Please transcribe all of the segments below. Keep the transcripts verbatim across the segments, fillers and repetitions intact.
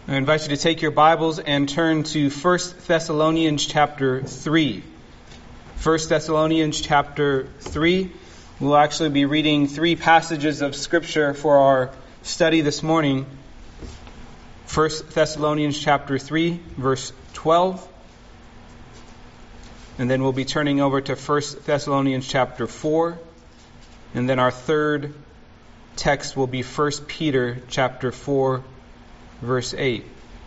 I invite you to take your Bibles and turn to First Thessalonians chapter three. First Thessalonians chapter three. We'll actually be reading three passages of Scripture for our study this morning. First Thessalonians chapter three, verse twelve. And then we'll be turning over to First Thessalonians chapter four. And then our third text will be First Peter chapter four, verse eight.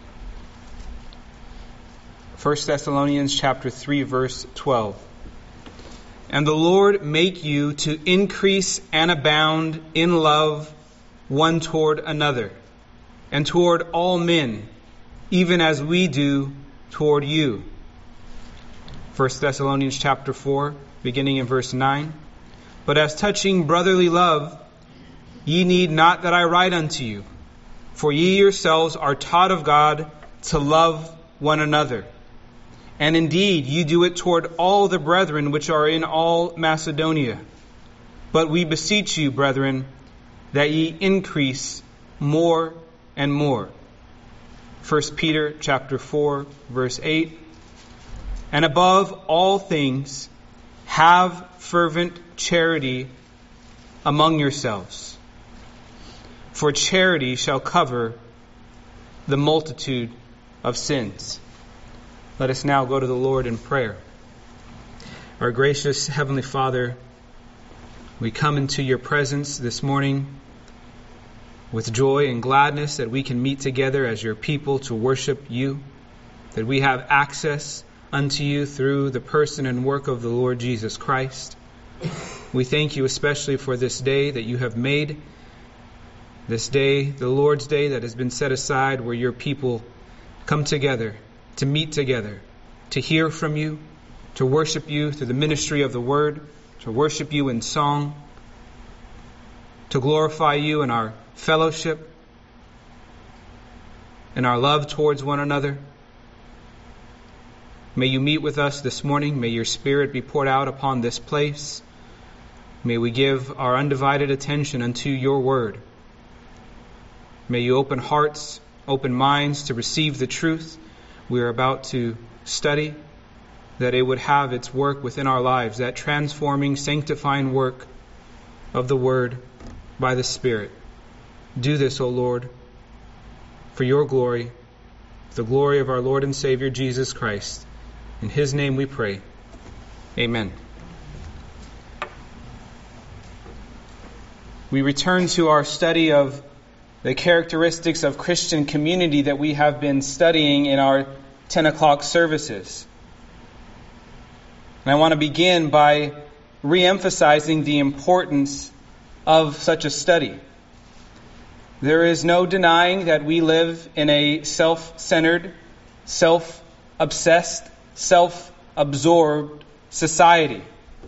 First Thessalonians chapter three, verse twelve. And the Lord make you to increase and abound in love one toward another, and toward all men, even as we do toward you. First Thessalonians chapter four, beginning in verse nine. But as touching brotherly love, ye need not that I write unto you, for ye yourselves are taught of God to love one another. And indeed, ye do it toward all the brethren which are in all Macedonia. But we beseech you, brethren, that ye increase more and more. First Peter chapter four, verse eight. And above all things, have fervent charity among yourselves, for charity shall cover the multitude of sins. Let us now go to the Lord in prayer. Our gracious Heavenly Father, we come into your presence this morning with joy and gladness that we can meet together as your people to worship you, that we have access unto you through the person and work of the Lord Jesus Christ. We thank you especially for this day that you have made, this day, the Lord's Day that has been set aside, where your people come together to meet together, to hear from you, to worship you through the ministry of the Word, to worship you in song, to glorify you in our fellowship, in our love towards one another. May you meet with us this morning. May your Spirit be poured out upon this place. May we give our undivided attention unto your word. May you open hearts, open minds to receive the truth we are about to study, that it would have its work within our lives, that transforming, sanctifying work of the word by the Spirit. Do this, O Lord, for your glory, the glory of our Lord and Savior Jesus Christ. In his name we pray. Amen. We return to our study of the characteristics of Christian community that we have been studying in our ten o'clock services. And I want to begin by re-emphasizing the importance of such a study. There is no denying that we live in a self-centered, self-obsessed, self-absorbed society.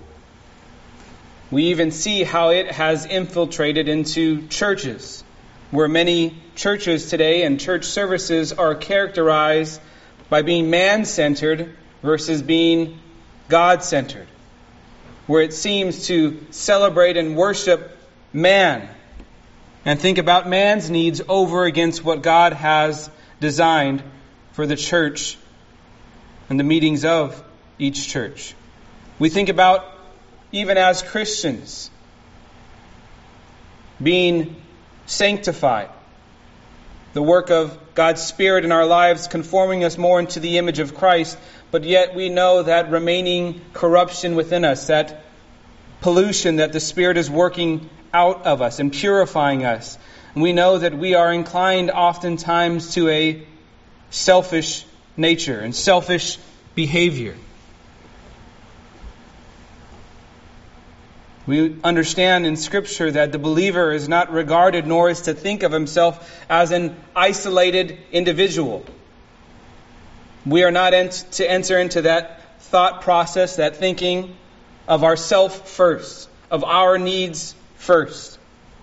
We even see how it has infiltrated into churches, where many churches today and church services are characterized by being man-centered versus being God-centered, where it seems to celebrate and worship man and think about man's needs over against what God has designed for the church and the meetings of each church. We think about, even as Christians, being sanctified, the work of God's Spirit in our lives conforming us more into the image of Christ, but yet we know that remaining corruption within us, that pollution that the Spirit is working out of us and purifying us. And we know that we are inclined oftentimes to a selfish nature and selfish behavior. We understand in Scripture that the believer is not regarded, nor is to think of himself as an isolated individual. We are not ent- to enter into that thought process, that thinking of ourself first, of our needs first.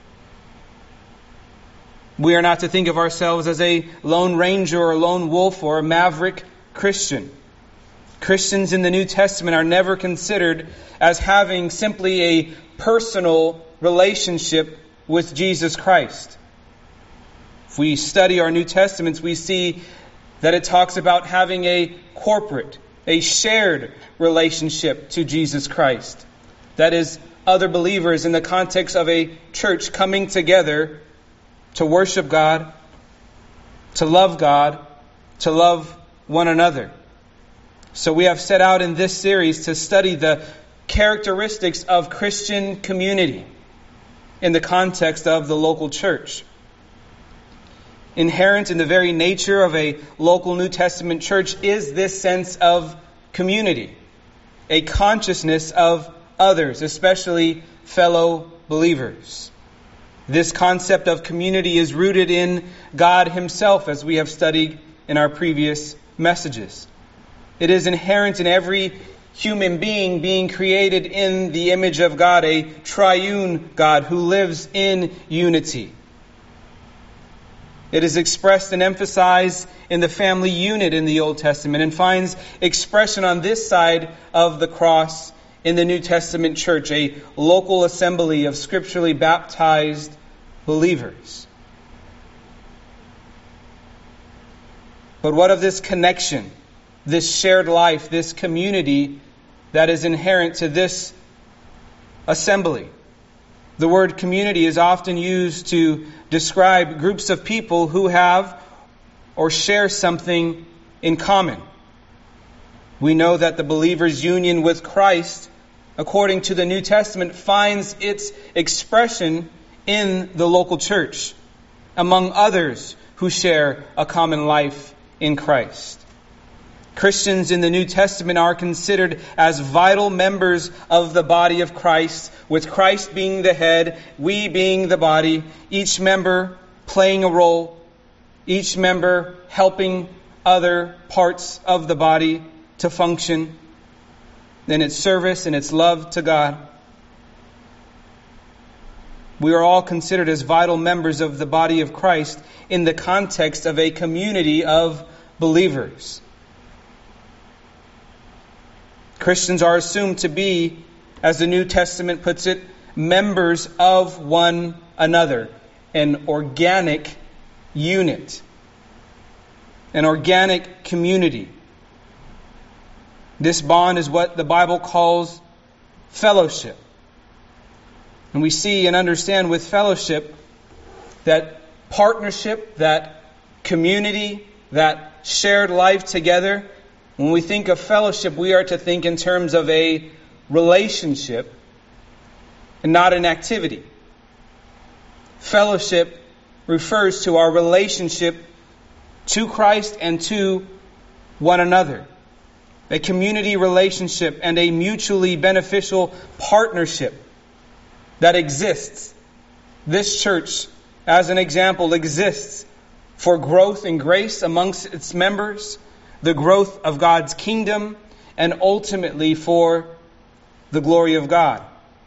We are not to think of ourselves as a lone ranger or a lone wolf or a maverick Christian. Christians in the New Testament are never considered as having simply a personal relationship with Jesus Christ. If we study our New Testaments, we see that it talks about having a corporate, a shared relationship to Jesus Christ. That is, other believers in the context of a church coming together to worship God, to love God, to love one another. So we have set out in this series to study the characteristics of Christian community in the context of the local church. Inherent in the very nature of a local New Testament church is this sense of community, a consciousness of others, especially fellow believers. This concept of community is rooted in God Himself, as we have studied in our previous messages. It is inherent in every human being being created in the image of God, a triune God who lives in unity. It is expressed and emphasized in the family unit in the Old Testament and finds expression on this side of the cross in the New Testament church, a local assembly of scripturally baptized believers. But what of this connection, this shared life, this community that is inherent to this assembly? The word community is often used to describe groups of people who have or share something in common. We know that the believer's union with Christ, according to the New Testament, finds its expression in the local church, among others who share a common life in Christ. Christians in the New Testament are considered as vital members of the body of Christ, with Christ being the head, we being the body, each member playing a role, each member helping other parts of the body to function in its service and its love to God. We are all considered as vital members of the body of Christ in the context of a community of believers. Christians are assumed to be, as the New Testament puts it, members of one another, an organic unit, an organic community. This bond is what the Bible calls fellowship. And we see and understand with fellowship that partnership, that community, that shared life together. When we think of fellowship, we are to think in terms of a relationship and not an activity. Fellowship refers to our relationship to Christ and to one another. A community relationship and a mutually beneficial partnership that exists. This church, as an example, exists for growth and grace amongst its members, the growth of God's kingdom, and ultimately for the glory of God.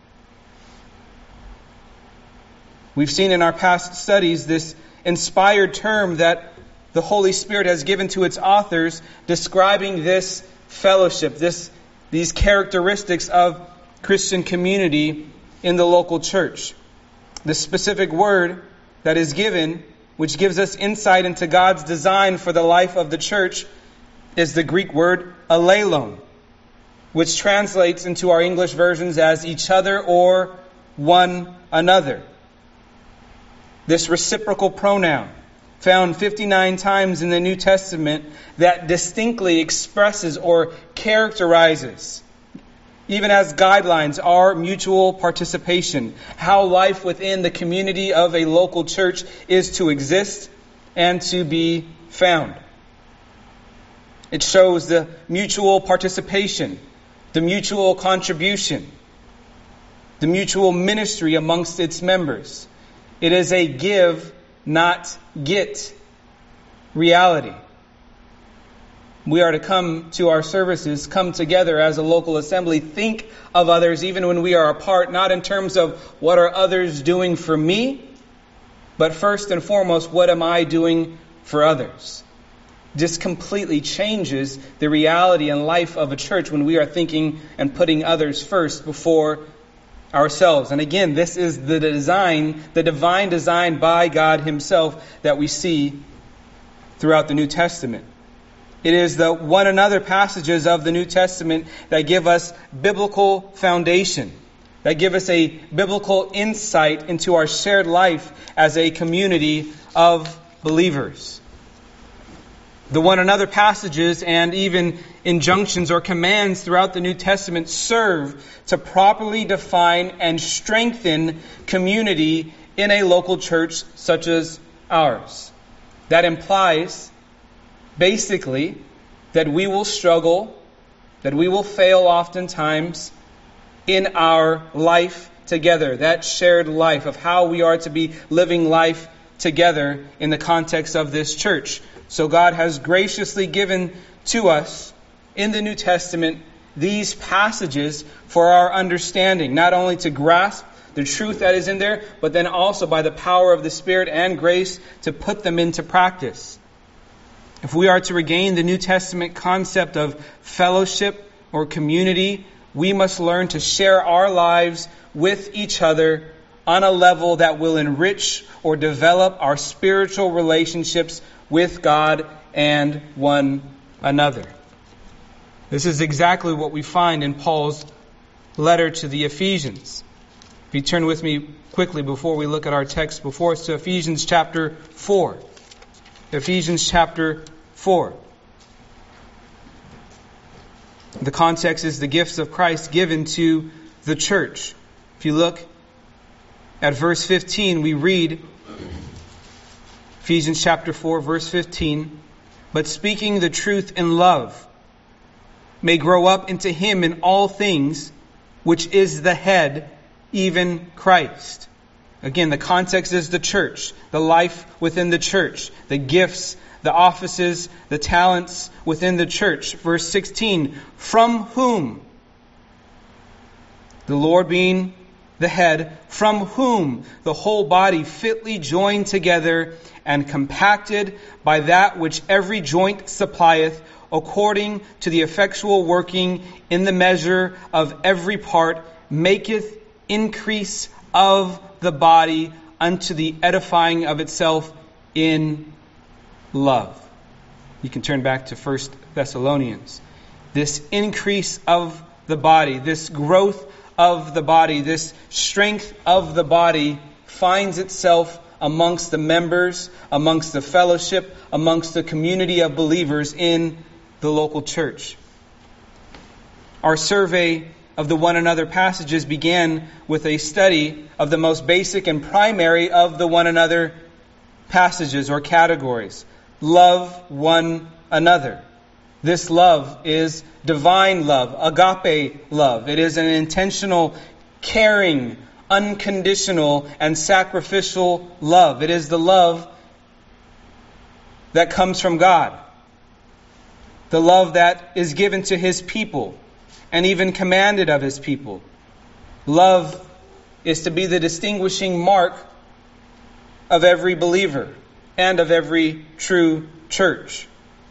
We've seen in our past studies this inspired term that the Holy Spirit has given to its authors describing this fellowship, this these characteristics of Christian community in the local church. The specific word that is given, which gives us insight into God's design for the life of the church, is the Greek word allelon, which translates into our English versions as each other or one another. This reciprocal pronoun, found fifty-nine times in the New Testament, that distinctly expresses or characterizes, even as guidelines, our mutual participation, how life within the community of a local church is to exist and to be found. It shows the mutual participation, the mutual contribution, the mutual ministry amongst its members. It is a give, not get reality. We are to come to our services, come together as a local assembly, think of others even when we are apart, not in terms of what are others doing for me, but first and foremost, what am I doing for others? This completely changes the reality and life of a church when we are thinking and putting others first before ourselves. And again, this is the design, the divine design by God himself that we see throughout the New Testament. It is the one another passages of the New Testament that give us biblical foundation, that give us a biblical insight into our shared life as a community of believers. The one another passages and even injunctions or commands throughout the New Testament serve to properly define and strengthen community in a local church such as ours. That implies, basically, that we will struggle, that we will fail oftentimes in our life together, that shared life of how we are to be living life together in the context of this church. So God has graciously given to us in the New Testament these passages for our understanding, not only to grasp the truth that is in there, but then also by the power of the Spirit and grace to put them into practice. If we are to regain the New Testament concept of fellowship or community, we must learn to share our lives with each other on a level that will enrich or develop our spiritual relationships with God and one another. This is exactly what we find in Paul's letter to the Ephesians. If you turn with me quickly before we look at our text before us to Ephesians chapter four. Ephesians chapter four. The context is the gifts of Christ given to the church. If you look at verse fifteen, we read, Ephesians chapter four, verse fifteen, "But speaking the truth in love may grow up into him in all things, which is the head, even Christ." Again, the context is the church, the life within the church, the gifts, the offices, the talents within the church. Verse sixteen, "From whom," the Lord being the head, "from whom the whole body fitly joined together and compacted by that which every joint supplieth, according to the effectual working in the measure of every part, maketh increase of the body unto the edifying of itself in love." You can turn back to First Thessalonians. This increase of the body, this growth of the body, this strength of the body finds itself amongst the members, amongst the fellowship, amongst the community of believers in the local church. Our survey of the one another passages began with a study of the most basic and primary of the one another passages or categories. Love one another. This love is divine love, agape love. It is an intentional, caring, unconditional, and sacrificial love. It is the love that comes from God. The love that is given to his people and even commanded of his people. Love is to be the distinguishing mark of every believer and of every true church.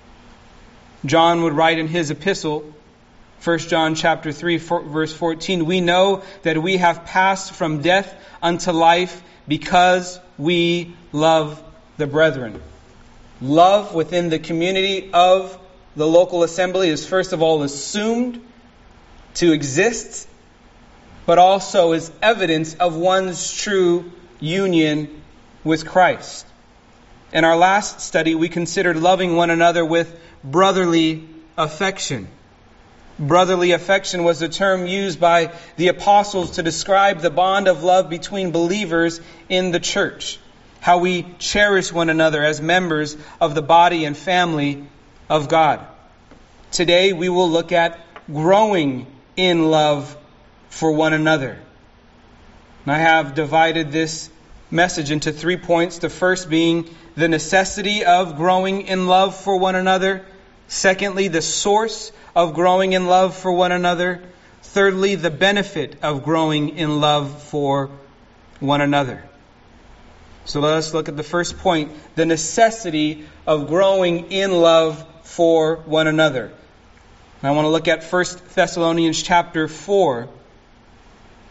John would write in his epistle, First John chapter three, verse fourteen, "We know that we have passed from death unto life because we love the brethren." Love within the community of the local assembly is first of all assumed to exist, but also is evidence of one's true union with Christ. In our last study, we considered loving one another with brotherly affection. Brotherly affection was the term used by the apostles to describe the bond of love between believers in the church. How we cherish one another as members of the body and family of God. Today we will look at growing in love for one another. And I have divided this message into three points. The first being the necessity of growing in love for one another. Secondly, the source of growing in love for one another. Thirdly, the benefit of growing in love for one another. So let us look at the first point, the necessity of growing in love for one another. And I want to look at First Thessalonians chapter four,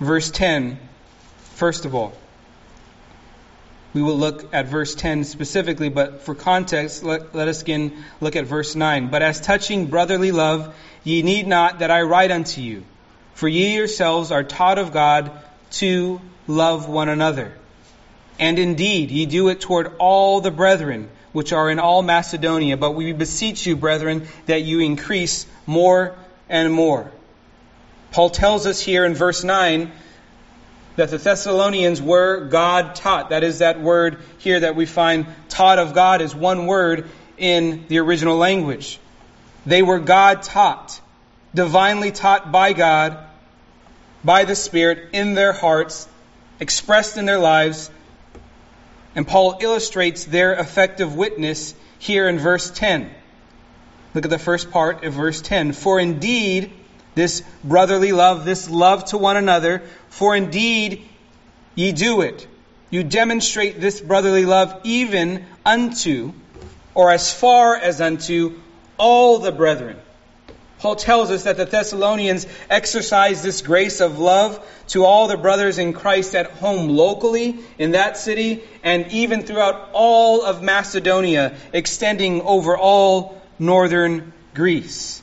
verse ten, first of all. We will look at verse ten specifically, but for context, let, let us again look at verse nine. But as touching brotherly love, ye need not that I write unto you, for ye yourselves are taught of God to love one another. And indeed, ye do it toward all the brethren, which are in all Macedonia. But we beseech you, brethren, that you increase more and more. Paul tells us here in verse nine that the Thessalonians were God taught. That is, that word here that we find taught of God is one word in the original language. They were God taught, divinely taught by God, by the Spirit, in their hearts, expressed in their lives. And Paul illustrates their effective witness here in verse ten. Look at the first part of verse ten. For indeed, this brotherly love, this love to one another, for indeed ye do it. You demonstrate this brotherly love even unto, or as far as unto, all the brethren. Paul tells us that the Thessalonians exercised this grace of love to all the brothers in Christ at home locally in that city, and even throughout all of Macedonia, extending over all northern Greece.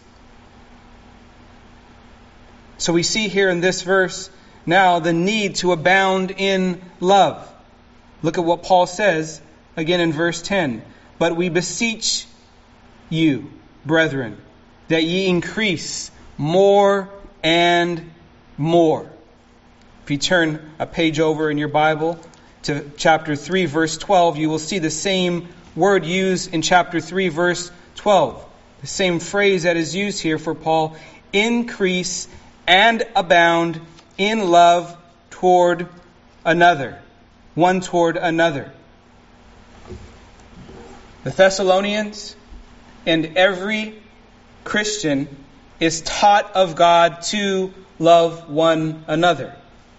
So we see here in this verse now the need to abound in love. Look at what Paul says again in verse ten. But we beseech you, brethren, that ye increase more and more. If you turn a page over in your Bible to chapter three, verse twelve, you will see the same word used in chapter three, verse twelve. The same phrase that is used here for Paul, increase and abound in love toward another. One toward another. The Thessalonians and every Christian is taught of God to love one another.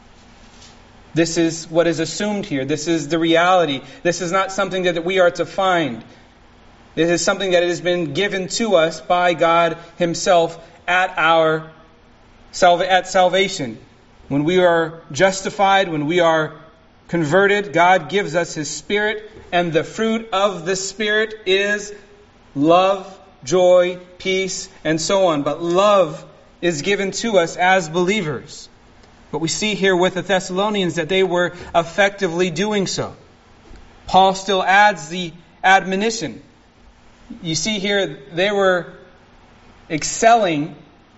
This is what is assumed here. This is the reality. This is not something that we are to find. This is something that has been given to us by God Himself at our at salvation. When we are justified, when we are converted, God gives us His Spirit, and the fruit of the Spirit is love, joy, peace, and so on. But love is given to us as believers. But we see here with the Thessalonians that they were effectively doing so. Paul still adds the admonition. You see here they were excelling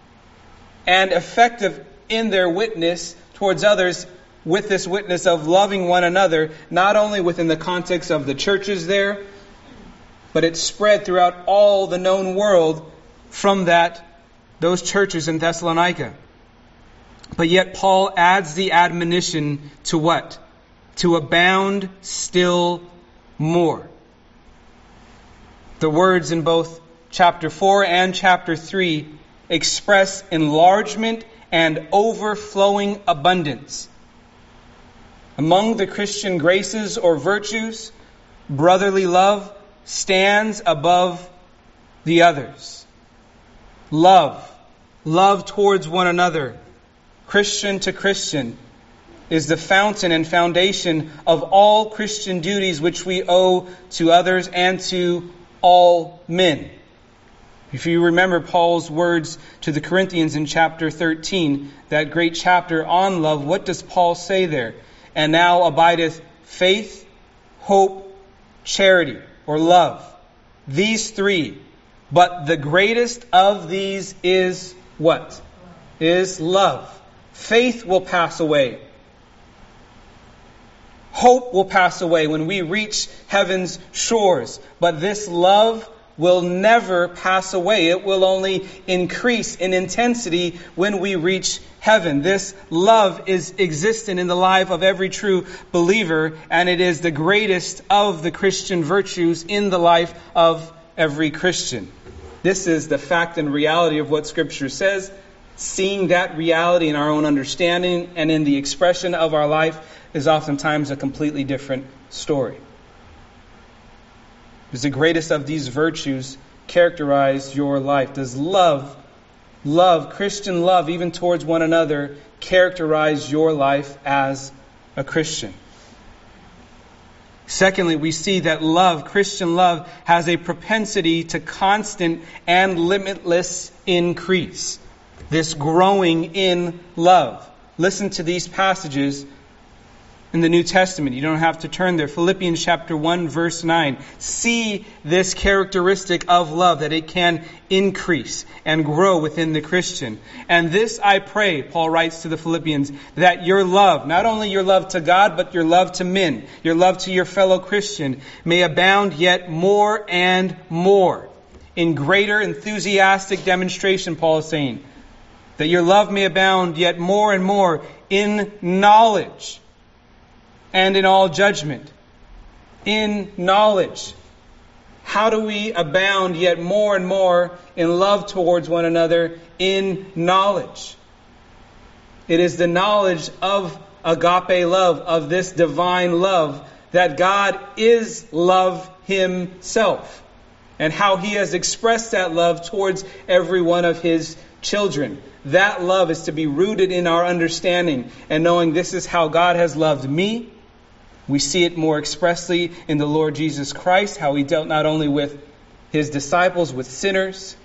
and effective in their witness towards others with this witness of loving one another, not only within the context of the churches there, but it spread throughout all the known world from that those churches in Thessalonica. But yet Paul adds the admonition to what? To abound still more. The words in both chapter four and chapter three express enlargement and overflowing abundance. Among the Christian graces or virtues, brotherly love stands above the others. Love, love towards one another, Christian to Christian, is the fountain and foundation of all Christian duties which we owe to others and to all men. If you remember Paul's words to the Corinthians in chapter thirteen, that great chapter on love, what does Paul say there? And now abideth faith, hope, charity, or love. These three. But the greatest of these is what? Is love. Faith will pass away. Hope will pass away when we reach heaven's shores. But this love will never pass away. It will only increase in intensity when we reach heaven. This love is existent in the life of every true believer, and it is the greatest of the Christian virtues in the life of every Christian. This is the fact and reality of what Scripture says. Seeing that reality in our own understanding and in the expression of our life is oftentimes a completely different story. Does the greatest of these virtues characterize your life? Does love love, Christian love, even towards one another, characterize your life as a Christian? Secondly, we see that love, Christian love, has a propensity to constant and limitless increase. This growing in love. Listen to these passages in the New Testament. You don't have to turn there. Philippians chapter one, verse nine. See this characteristic of love, that it can increase and grow within the Christian. And this I pray, Paul writes to the Philippians, that your love, not only your love to God, but your love to men, your love to your fellow Christian, may abound yet more and more in greater enthusiastic demonstration, Paul is saying. That your love may abound yet more and more in knowledge and in all judgment. In knowledge. How do we abound yet more and more in love towards one another? In knowledge. It is the knowledge of agape love, of this divine love, that God is love Himself, and how He has expressed that love towards every one of His children. That love is to be rooted in our understanding and knowing this is how God has loved me. We see it more expressly in the Lord Jesus Christ, how He dealt not only with His disciples, with sinners.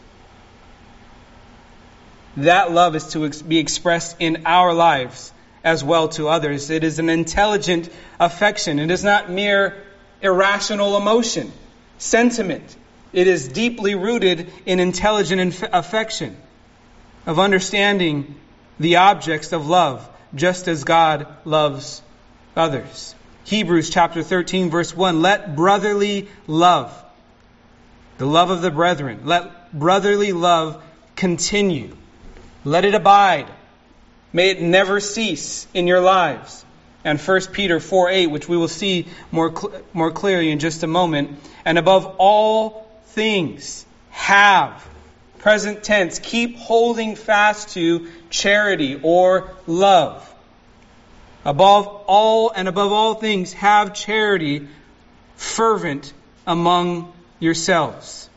That love is to be expressed in our lives as well to others. It is an intelligent affection. It is not mere irrational emotion, sentiment. It is deeply rooted in intelligent affection, of understanding the objects of love, just as God loves others. Hebrews chapter thirteen, verse one, let brotherly love, the love of the brethren, let brotherly love continue. Let it abide. May it never cease in your lives. And First Peter four eight, which we will see more, cl- more clearly in just a moment. And above all things, have, present tense, keep holding fast to charity or love. Above all and above all things, have charity fervent among yourselves.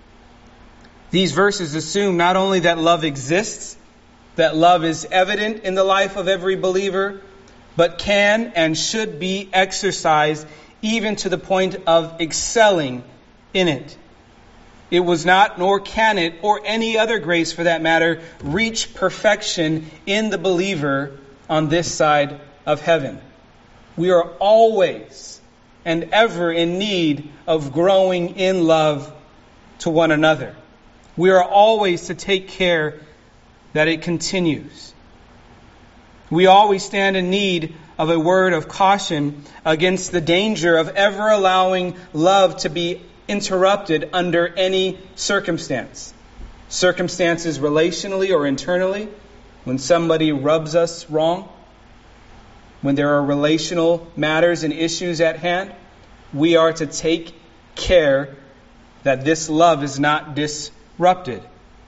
These verses assume not only that love exists, that love is evident in the life of every believer, but can and should be exercised even to the point of excelling in it. It was not, nor can it, or any other grace for that matter, reach perfection in the believer on this side of heaven. We are always and ever in need of growing in love to one another. We are always to take care that it continues. We always stand in need of a word of caution against the danger of ever allowing love to be interrupted under any circumstance. Circumstances relationally or internally, when somebody rubs us wrong, when there are relational matters and issues at hand, we are to take care that this love is not disrupted.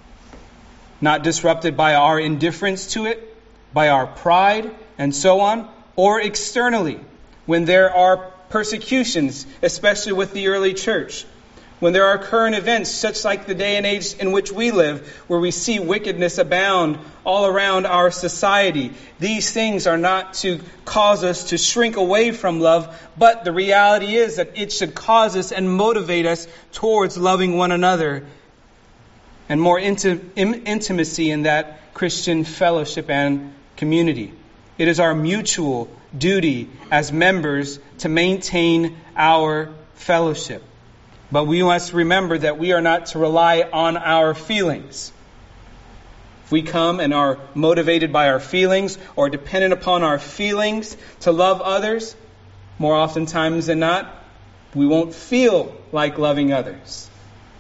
Not disrupted by our indifference to it, by our pride, and so on, or externally, when there are persecutions, especially with the early church, when there are current events, such like the day and age in which we live, where we see wickedness abound all around our society. These things are not to cause us to shrink away from love, but the reality is that it should cause us and motivate us towards loving one another and more inti- in- intimacy in that Christian fellowship and community. It is our mutual duty as members to maintain our fellowship. But we must remember that we are not to rely on our feelings. If we come and are motivated by our feelings or dependent upon our feelings to love others, more oftentimes than not, we won't feel like loving others.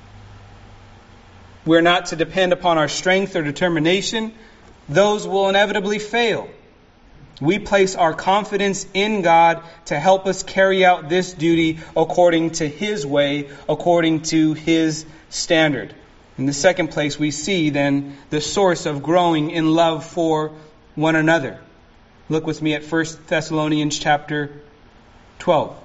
We're not to depend upon our strength or determination. Those will inevitably fail. We place our confidence in God to help us carry out this duty according to His way, according to His standard. In the second place, we see then the source of growing in love for one another. Look with me at First Thessalonians chapter twelve.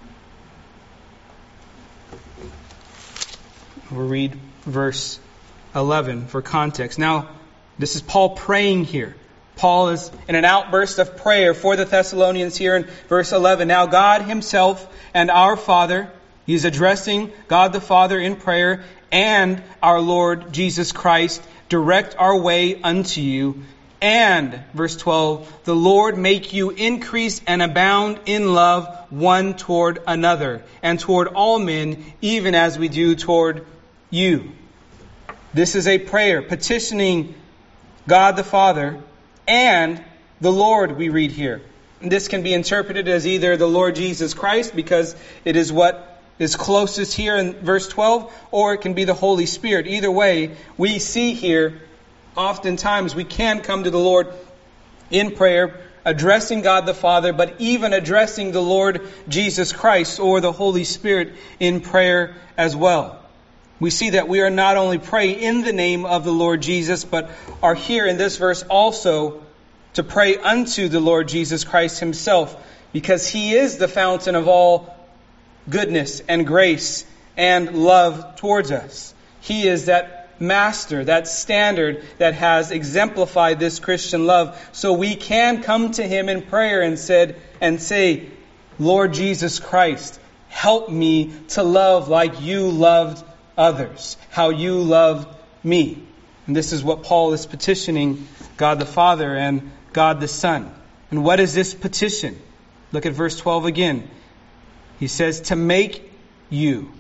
We'll read verse eleven for context. Now, this is Paul praying here. Paul is in an outburst of prayer for the Thessalonians here in verse eleven. Now God himself and our Father, he's addressing God the Father in prayer, and our Lord Jesus Christ, direct our way unto you. And, verse twelve, the Lord make you increase and abound in love one toward another, and toward all men, even as we do toward you. This is a prayer petitioning God the Father and the Lord, we read here. And this can be interpreted as either the Lord Jesus Christ, because it is what is closest here in verse twelve, or it can be the Holy Spirit. Either way, we see here, oftentimes we can come to the Lord in prayer, addressing God the Father, but even addressing the Lord Jesus Christ or the Holy Spirit in prayer as well. We see that we are not only praying in the name of the Lord Jesus, but are here in this verse also to pray unto the Lord Jesus Christ himself, because he is the fountain of all goodness and grace and love towards us. He is that master, that standard that has exemplified this Christian love. So we can come to him in prayer and said and say, Lord Jesus Christ, help me to love like you loved others, how you loved me. And this is what Paul is petitioning God the Father and God the Son. And what is this petition? Look at verse twelve again. He says, to make you.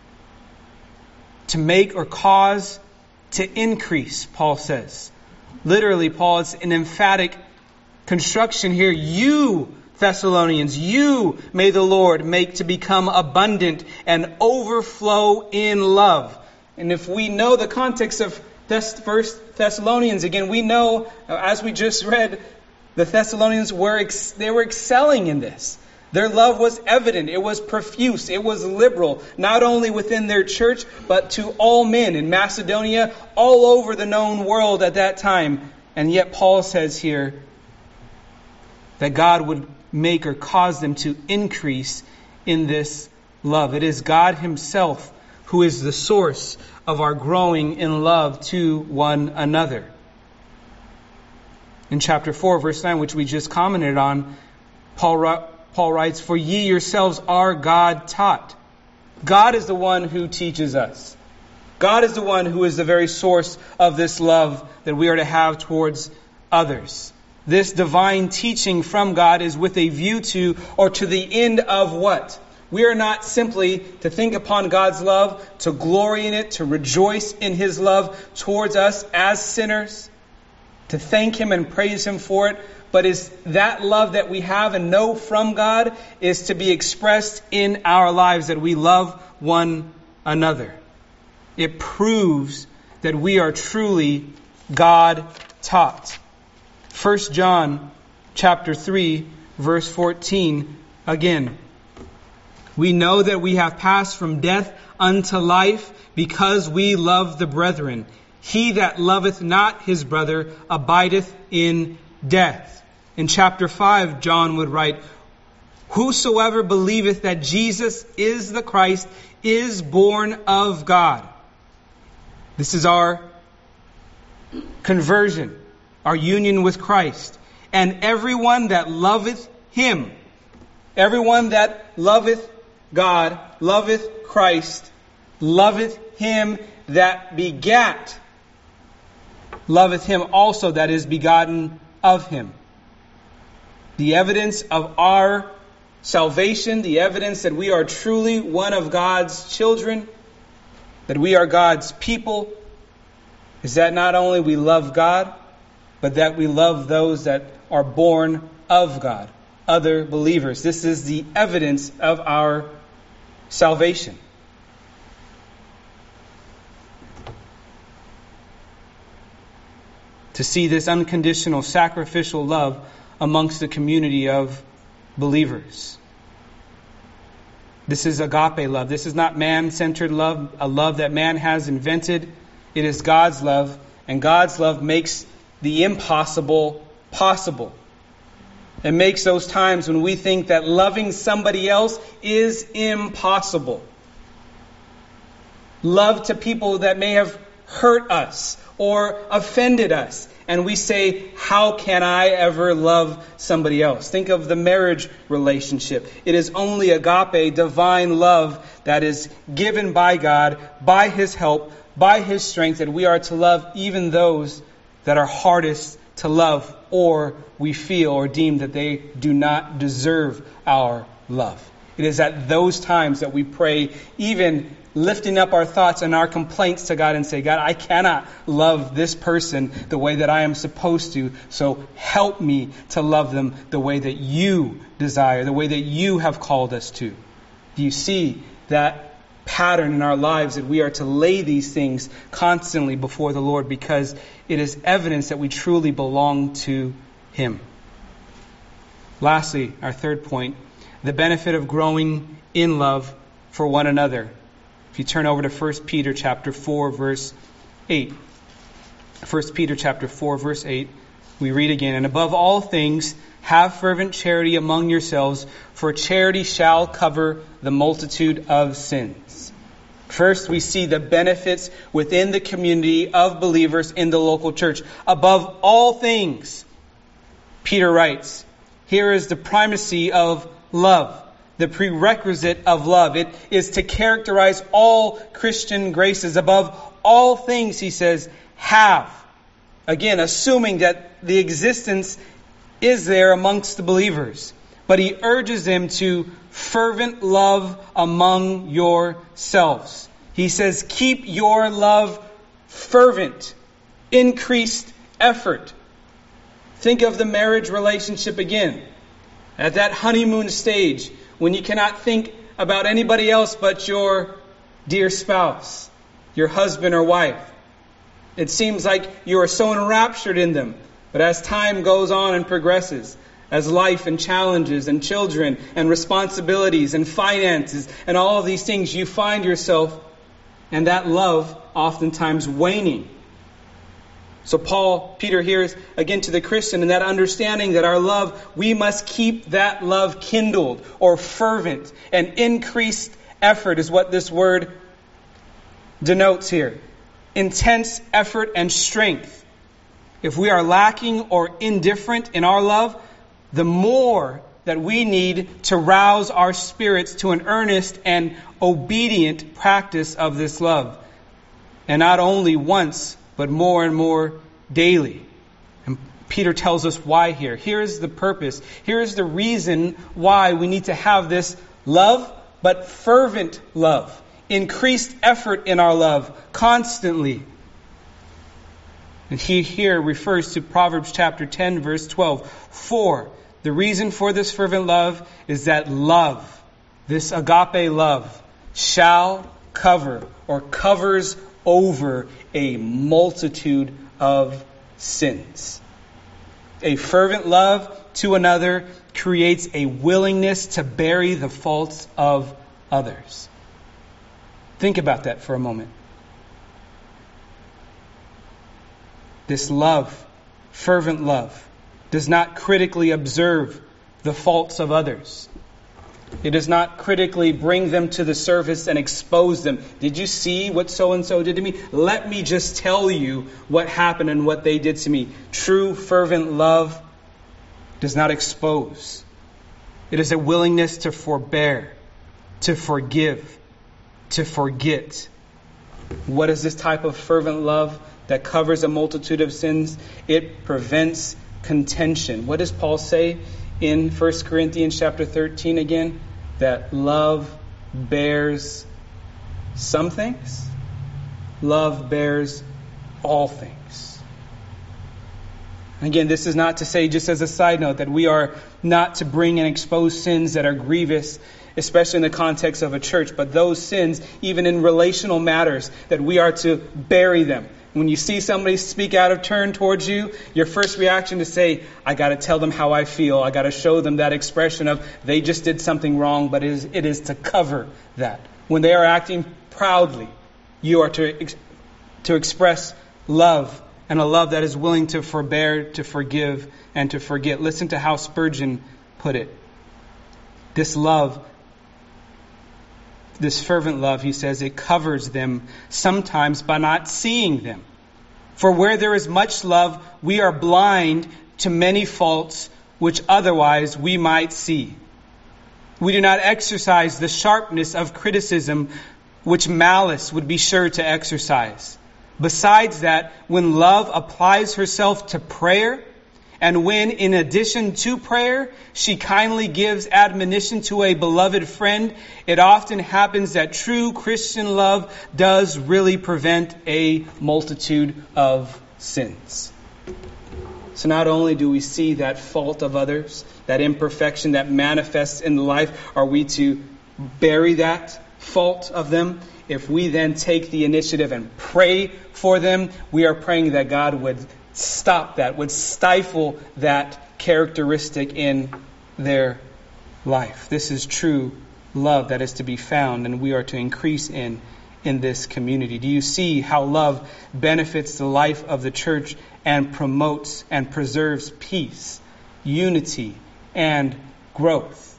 To make or cause to increase, Paul says. Literally, Paul, it's an emphatic construction here. You, Thessalonians, you may the Lord make to become abundant and overflow in love. And if we know the context of this First Thessalonians, again, we know, as we just read, the Thessalonians were ex- they were excelling in this. Their love was evident. It was profuse. It was liberal, not only within their church, but to all men in Macedonia, all over the known world at that time. And yet Paul says here that God would make or cause them to increase in this love. It is God himself who is the source of our growing in love to one another. In chapter four, verse nine, which we just commented on, Paul Paul writes, for ye yourselves are God taught. God is the one who teaches us. God is the one who is the very source of this love that we are to have towards others. This divine teaching from God is with a view to, or to the end of what? We are not simply to think upon God's love, to glory in it, to rejoice in his love towards us as sinners, to thank him and praise him for it, but is that love that we have and know from God is to be expressed in our lives, that we love one another. It proves that we are truly God taught. First John chapter three, verse fourteen, again. We know that we have passed from death unto life because we love the brethren. He that loveth not his brother abideth in death. In chapter five, John would write, whosoever believeth that Jesus is the Christ is born of God. This is our conversion, our union with Christ. And everyone that loveth him, everyone that loveth God, loveth Christ, loveth him that begat, loveth him also that is begotten of him. The evidence of our salvation, the evidence that we are truly one of God's children, that we are God's people, is that not only we love God, but that we love those that are born of God, other believers. This is the evidence of our salvation. To see this unconditional sacrificial love amongst the community of believers. This is agape love. This is not man-centered love, a love that man has invented. It is God's love, and God's love makes the impossible possible. It makes those times when we think that loving somebody else is impossible. Love to people that may have hurt us or offended us. And we say, how can I ever love somebody else? Think of the marriage relationship. It is only agape, divine love, that is given by God, by His help, by His strength, that we are to love even those that are hardest to love, or we feel or deem that they do not deserve our love. It is at those times that we pray, even lifting up our thoughts and our complaints to God and say, God, I cannot love this person the way that I am supposed to, so help me to love them the way that you desire, the way that you have called us to. Do you see that pattern in our lives, that we are to lay these things constantly before the Lord because it is evidence that we truly belong to Him? Lastly, our third point, the benefit of growing in love for one another. If you turn over to First Peter chapter four, verse eight. First Peter chapter four, verse eight, we read again, and above all things, have fervent charity among yourselves, for charity shall cover the multitude of sins. First, we see the benefits within the community of believers in the local church. Above all things, Peter writes, here is the primacy of love. The prerequisite of love. It is to characterize all Christian graces. Above all things, he says, have. Again, assuming that the existence is there amongst the believers. But he urges them to fervent love among yourselves. He says, keep your love fervent. Increased effort. Think of the marriage relationship again. At that honeymoon stage, when you cannot think about anybody else but your dear spouse, your husband or wife. It seems like you are so enraptured in them. But as time goes on and progresses, as life and challenges and children and responsibilities and finances and all of these things, you find yourself and that love oftentimes waning. So Paul, Peter hears again to the Christian in that understanding that our love, we must keep that love kindled or fervent, and increased effort is what this word denotes here. Intense effort and strength. If we are lacking or indifferent in our love, the more that we need to rouse our spirits to an earnest and obedient practice of this love. And not only once, but more and more daily. And Peter tells us why here. Here is the purpose. Here is the reason why we need to have this love, but fervent love. Increased effort in our love constantly. And he here refers to Proverbs chapter ten, verse twelve. For the reason for this fervent love is that love, this agape love, shall cover or covers over a multitude of sins. A fervent love to another creates a willingness to bury the faults of others. Think about that for a moment. This love, fervent love, does not critically observe the faults of others. It does not critically bring them to the surface and expose them. Did you see what so-and-so did to me? Let me just tell you what happened and what they did to me. True, fervent love does not expose. It is a willingness to forbear, to forgive, to forget. What is this type of fervent love that covers a multitude of sins? It prevents contention. What does Paul say in First Corinthians chapter thirteen again? That love bears some things. Love bears all things. Again, this is not to say, just as a side note, that we are not to bring and expose sins that are grievous, especially in the context of a church, but those sins, even in relational matters, that we are to bury them. When you see somebody speak out of turn towards you, your first reaction is to say, I got to tell them how I feel. I got to show them that expression of they just did something wrong, but it is, it is to cover that. When they are acting proudly, you are to, to express love, and a love that is willing to forbear, to forgive, and to forget. Listen to how Spurgeon put it. This love This fervent love, he says, it covers them sometimes by not seeing them. For where there is much love, we are blind to many faults which otherwise we might see. We do not exercise the sharpness of criticism which malice would be sure to exercise. Besides that, when love applies herself to prayer, and when, in addition to prayer, she kindly gives admonition to a beloved friend, it often happens that true Christian love does really prevent a multitude of sins. So not only do we see that fault of others, that imperfection that manifests in life, are we to bury that fault of them? If we then take the initiative and pray for them, we are praying that God would stop that, would stifle that characteristic in their life. This is true love that is to be found, and we are to increase in in this community. Do you see how love benefits the life of the church and promotes and preserves peace, unity, and growth?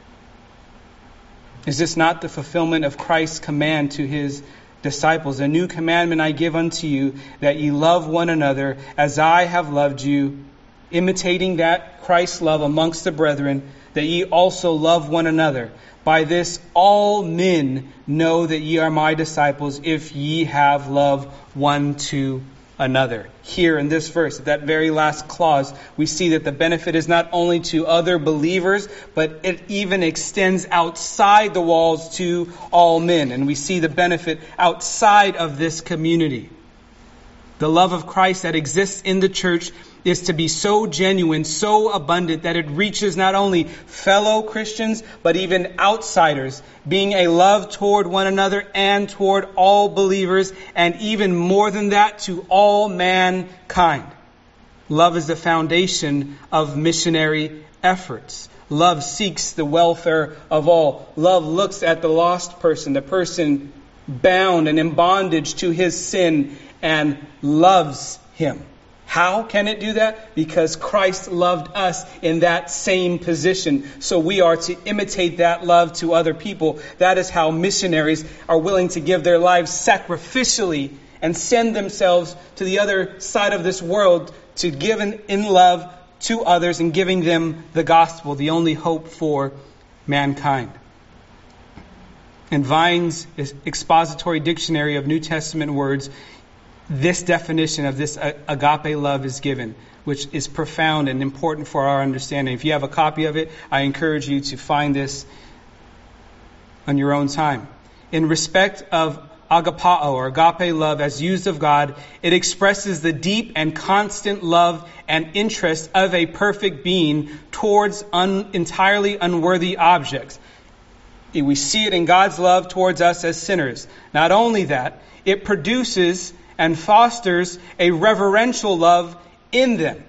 Is this not the fulfillment of Christ's command to his disciples? A new commandment I give unto you, that ye love one another as I have loved you, imitating that Christ's love amongst the brethren, that ye also love one another. By this all men know that ye are my disciples, if ye have love one to another. Here in this verse, that very last clause, we see that the benefit is not only to other believers, but it even extends outside the walls to all men. And we see the benefit outside of this community. The love of Christ that exists in the church is to be so genuine, so abundant, that it reaches not only fellow Christians, but even outsiders, being a love toward one another and toward all believers, and even more than that, to all mankind. Love is the foundation of missionary efforts. Love seeks the welfare of all. Love looks at the lost person, the person bound and in bondage to his sin, and loves him. How can it do that? Because Christ loved us in that same position. So we are to imitate that love to other people. That is how missionaries are willing to give their lives sacrificially and send themselves to the other side of this world to give in, in love to others and giving them the gospel, the only hope for mankind. In Vine's expository dictionary of New Testament words, this definition of this agape love is given, which is profound and important for our understanding. If you have a copy of it, I encourage you to find this on your own time. In respect of agapao, or agape love as used of God, it expresses the deep and constant love and interest of a perfect being towards un- entirely unworthy objects. We see it in God's love towards us as sinners. Not only that, it produces and fosters a reverential love in them.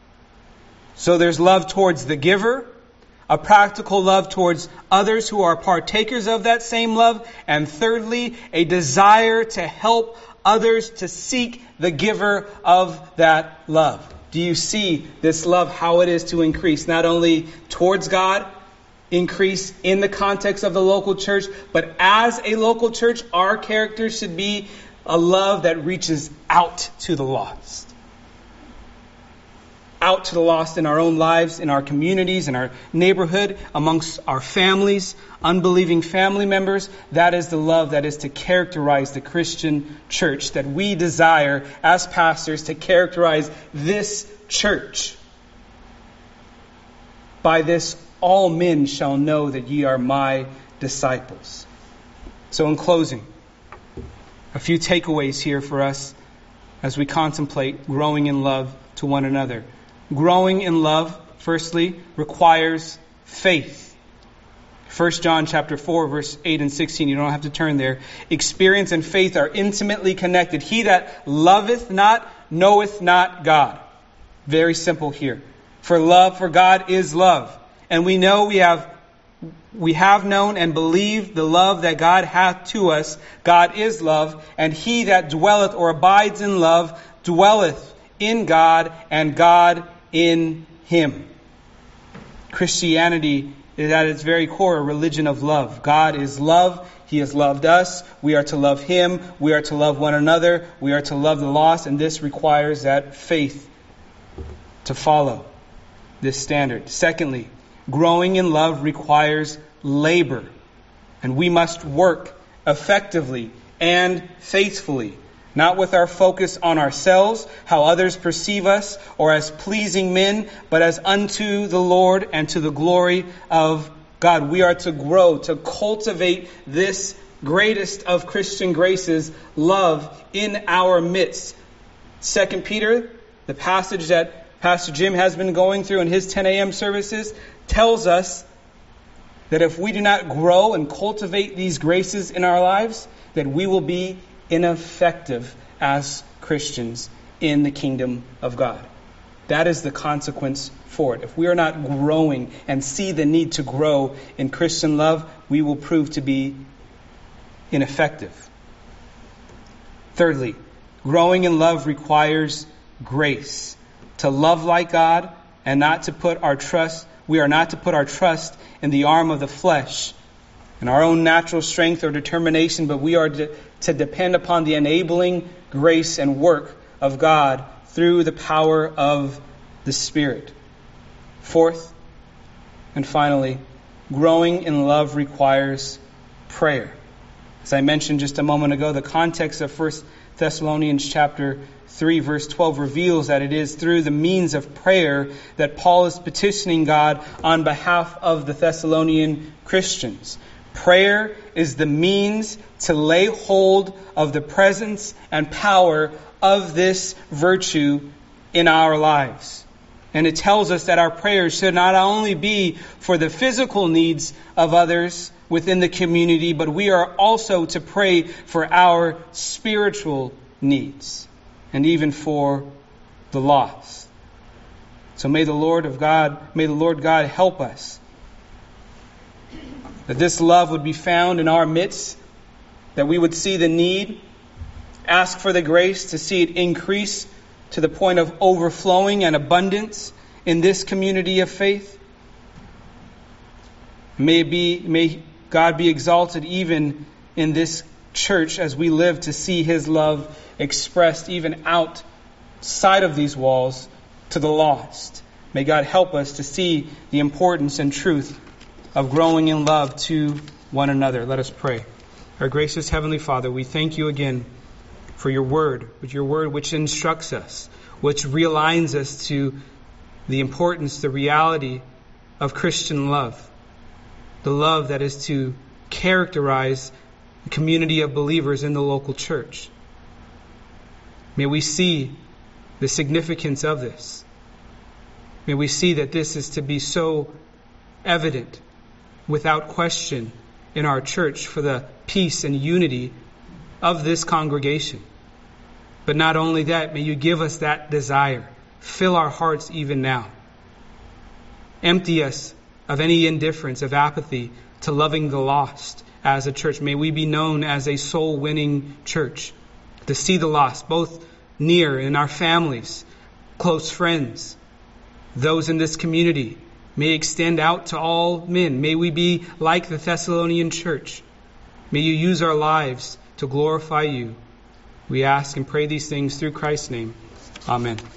So there's love towards the giver, a practical love towards others who are partakers of that same love, and thirdly, a desire to help others to seek the giver of that love. Do you see this love, how it is to increase, not only towards God, increase in the context of the local church, but as a local church, our character should be a love that reaches out to the lost. Out to the lost in our own lives, in our communities, in our neighborhood, amongst our families, unbelieving family members. That is the love that is to characterize the Christian church, that we desire as pastors to characterize this church. By this all men shall know that ye are my disciples. So in closing, a few takeaways here for us as we contemplate growing in love to one another. Growing in love, firstly, requires faith. First John chapter four, verse eight and sixteen. You don't have to turn there. Experience and faith are intimately connected. He that loveth not, knoweth not God. Very simple here. For love for God is love. And we know we have We have known and believed the love that God hath to us. God is love, and he that dwelleth or abides in love dwelleth in God, and God in him. Christianity is at its very core a religion of love. God is love. He has loved us. We are to love Him. We are to love one another. We are to love the lost. And this requires that faith to follow this standard. Secondly, growing in love requires labor. And we must work effectively and faithfully, not with our focus on ourselves, how others perceive us, or as pleasing men, but as unto the Lord and to the glory of God. We are to grow, to cultivate this greatest of Christian graces, love, in our midst. Second Peter, the passage that Pastor Jim has been going through in his ten a.m. services, tells us that if we do not grow and cultivate these graces in our lives, that we will be ineffective as Christians in the kingdom of God. That is the consequence for it. If we are not growing and see the need to grow in Christian love, we will prove to be ineffective. Thirdly, growing in love requires grace. To love like God and not to put our trust, we are not to put our trust in the arm of the flesh, in our own natural strength or determination, but we are to, to depend upon the enabling grace and work of God through the power of the Spirit. Fourth, and finally, growing in love requires prayer. As I mentioned just a moment ago, the context of First Thessalonians chapter three verse twelve reveals that it is through the means of prayer that Paul is petitioning God on behalf of the Thessalonian Christians. Prayer is the means to lay hold of the presence and power of this virtue in our lives. And it tells us that our prayers should not only be for the physical needs of others within the community, but we are also to pray for our spiritual needs and even for the lost. So may the Lord of God, may the Lord God help us, that this love would be found in our midst, that we would see the need, ask for the grace to see it increase to the point of overflowing and abundance in this community of faith. May it be, may God be exalted even in this church as we live to see His love expressed even outside of these walls to the lost. May God help us to see the importance and truth of growing in love to one another. Let us pray. Our gracious Heavenly Father, we thank You again for Your word, with Your word which instructs us, which realigns us to the importance, the reality of Christian love. The love that is to characterize the community of believers in the local church. May we see the significance of this. May we see that this is to be so evident, without question, in our church for the peace and unity of this congregation. But not only that, may You give us that desire. Fill our hearts even now. Empty us of any indifference, of apathy to loving the lost as a church. May we be known as a soul-winning church, to see the lost, both near in our families, close friends, those in this community. May extend out to all men. May we be like the Thessalonian church. May You use our lives to glorify You. We ask and pray these things through Christ's name. Amen.